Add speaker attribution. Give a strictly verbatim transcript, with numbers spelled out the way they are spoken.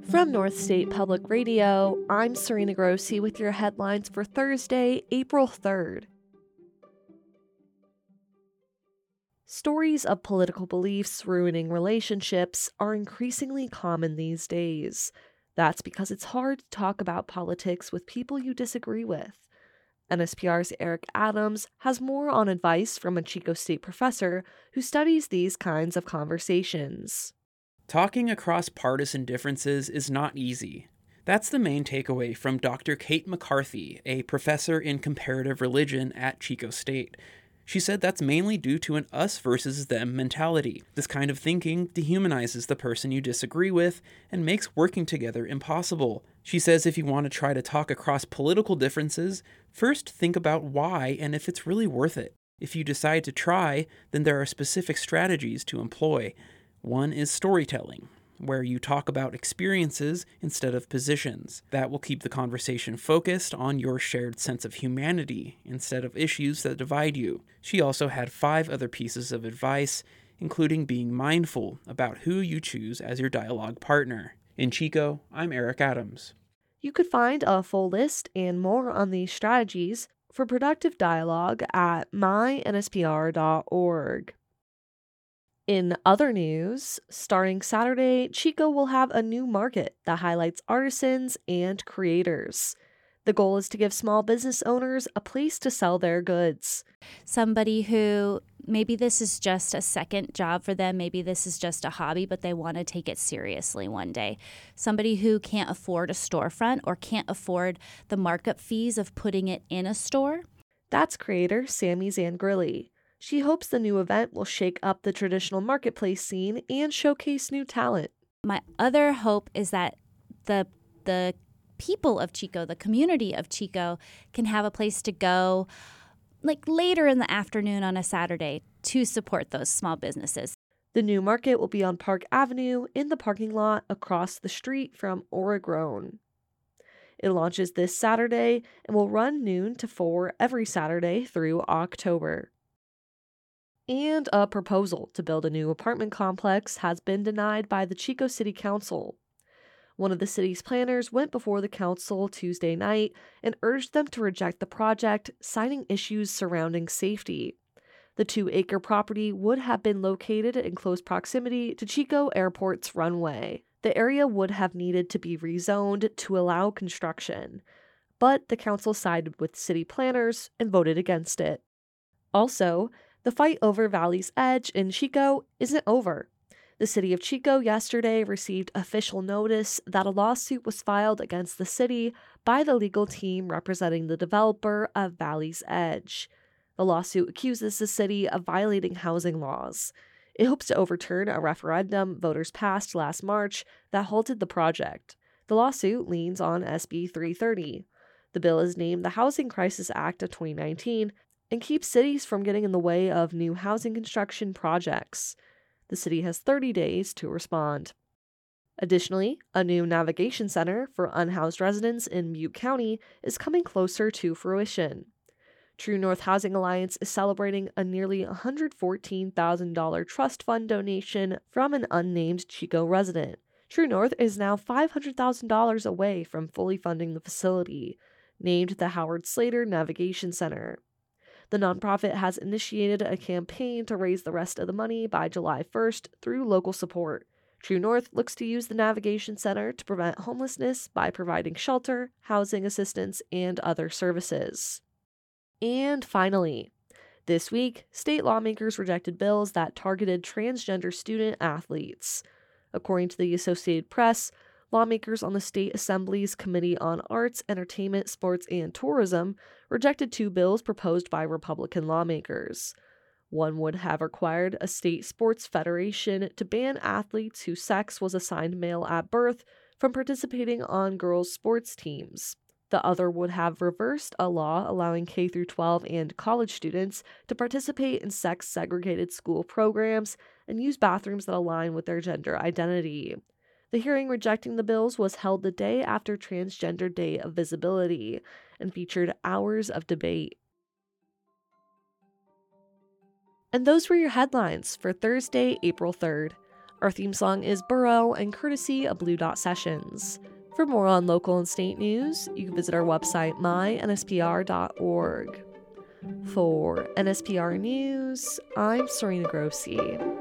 Speaker 1: From North State Public Radio, I'm Serena Grossi with your headlines for Thursday, April third. Stories of political beliefs ruining relationships are increasingly common these days. That's because it's hard to talk about politics with people you disagree with. N S P R's Eric Adams has more on advice from a Chico State professor who studies these kinds of conversations.
Speaker 2: Talking across partisan differences is not easy. That's the main takeaway from Doctor Kate McCarthy, a professor in comparative religion at Chico State. She said that's mainly due to an us versus them mentality. This kind of thinking dehumanizes the person you disagree with and makes working together impossible. She says if you want to try to talk across political differences, first think about why and if it's really worth it. If you decide to try, then there are specific strategies to employ. One is storytelling, where you talk about experiences instead of positions. That will keep the conversation focused on your shared sense of humanity instead of issues that divide you. She also had five other pieces of advice, including being mindful about who you choose as your dialogue partner. In Chico, I'm Eric Adams.
Speaker 1: You could find a full list and more on these strategies for productive dialogue at my N S P R dot org. In other news, starting Saturday, Chico will have a new market that highlights artisans and creators. The goal is to give small business owners a place to sell their goods.
Speaker 3: Somebody who maybe this is just a second job for them, maybe this is just a hobby, but they want to take it seriously one day. Somebody who can't afford a storefront or can't afford the markup fees of putting it in a store.
Speaker 1: That's creator Sammy Zangrilli. She hopes the new event will shake up the traditional marketplace scene and showcase new talent.
Speaker 3: My other hope is that the the people of Chico, the community of Chico, can have a place to go like later in the afternoon on a Saturday to support those small businesses.
Speaker 1: The new market will be on Park Avenue in the parking lot across the street from Oregon. It launches this Saturday and will run noon to four every Saturday through October. And a proposal to build a new apartment complex has been denied by the Chico City Council. One of the city's planners went before the council Tuesday night and urged them to reject the project, citing issues surrounding safety. The two-acre property would have been located in close proximity to Chico Airport's runway. The area would have needed to be rezoned to allow construction, but the council sided with city planners and voted against it. Also, the fight over Valley's Edge in Chico isn't over. The city of Chico yesterday received official notice that a lawsuit was filed against the city by the legal team representing the developer of Valley's Edge. The lawsuit accuses the city of violating housing laws. It hopes to overturn a referendum voters passed last March that halted the project. The lawsuit leans on S B three thirty. The bill is named the Housing Crisis Act of twenty nineteen and keeps cities from getting in the way of new housing construction projects. The city has thirty days to respond. Additionally, a new navigation center for unhoused residents in Butte County is coming closer to fruition. True North Housing Alliance is celebrating a nearly one hundred fourteen thousand dollars trust fund donation from an unnamed Chico resident. True North is now five hundred thousand dollars away from fully funding the facility, named the Howard Slater Navigation Center. The nonprofit has initiated a campaign to raise the rest of the money by July first through local support. True North looks to use the Navigation Center to prevent homelessness by providing shelter, housing assistance, and other services. And finally, this week, state lawmakers rejected bills that targeted transgender student athletes. According to the Associated Press, lawmakers on the State Assembly's Committee on Arts, Entertainment, Sports, and Tourism rejected two bills proposed by Republican lawmakers. One would have required a state sports federation to ban athletes whose sex was assigned male at birth from participating on girls' sports teams. The other would have reversed a law allowing K through twelve and college students to participate in sex-segregated school programs and use bathrooms that align with their gender identity. The hearing rejecting the bills was held the day after Transgender Day of Visibility and featured hours of debate. And those were your headlines for Thursday, April third. Our theme song is Burrow and courtesy of Blue Dot Sessions. For more on local and state news, you can visit our website, my N S P R dot org. For N S P R News, I'm Serena Grossi.